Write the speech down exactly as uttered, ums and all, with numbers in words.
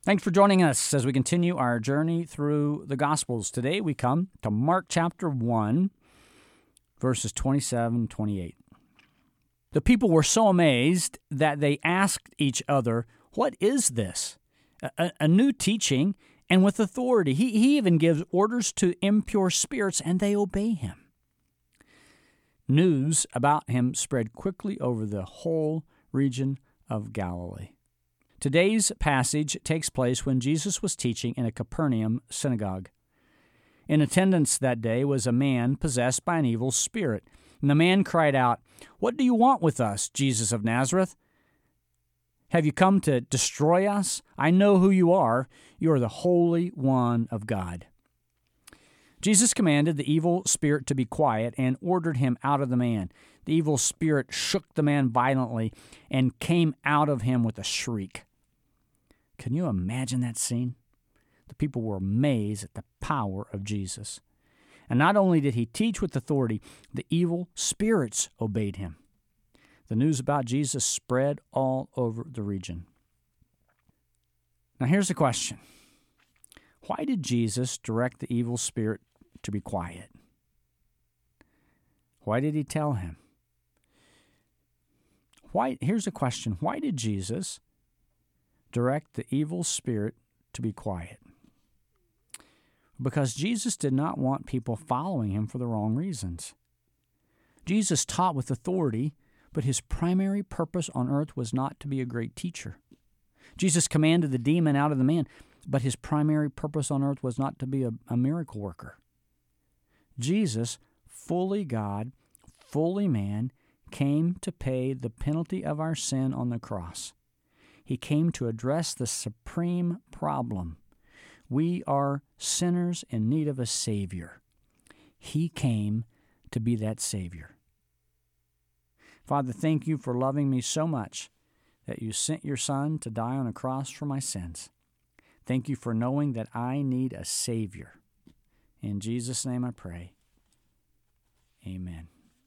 Thanks for joining us as we continue our journey through the Gospels. Today we come to Mark chapter one, verses twenty-seven, twenty-eight. The people were so amazed that they asked each other, "What is this? A, a new teaching and with authority. He, he even gives orders to impure spirits and they obey him." News about him spread quickly over the whole region of Galilee. Today's passage takes place when Jesus was teaching in a Capernaum synagogue. In attendance that day was a man possessed by an evil spirit. And the man cried out, "What do you want with us, Jesus of Nazareth? Have you come to destroy us? I know who you are. You are the Holy One of God." Jesus commanded the evil spirit to be quiet and ordered him out of the man. The evil spirit shook the man violently and came out of him with a shriek. Can you imagine that scene? The people were amazed at the power of Jesus. And not only did he teach with authority, the evil spirits obeyed him. The news about Jesus spread all over the region. Now here's the question. Why did Jesus direct the evil spirit to be quiet? Why did he tell him? Why? Here's the question. Why did Jesus direct the evil spirit to be quiet? Because Jesus did not want people following him for the wrong reasons. Jesus taught with authority, but his primary purpose on earth was not to be a great teacher. Jesus commanded the demon out of the man, but his primary purpose on earth was not to be a, a miracle worker. Jesus, fully God, fully man, came to pay the penalty of our sin on the cross. He came to address the supreme problem. We are sinners in need of a Savior. He came to be that Savior. Father, thank you for loving me so much that you sent your Son to die on a cross for my sins. Thank you for knowing that I need a Savior. In Jesus' name I pray. Amen.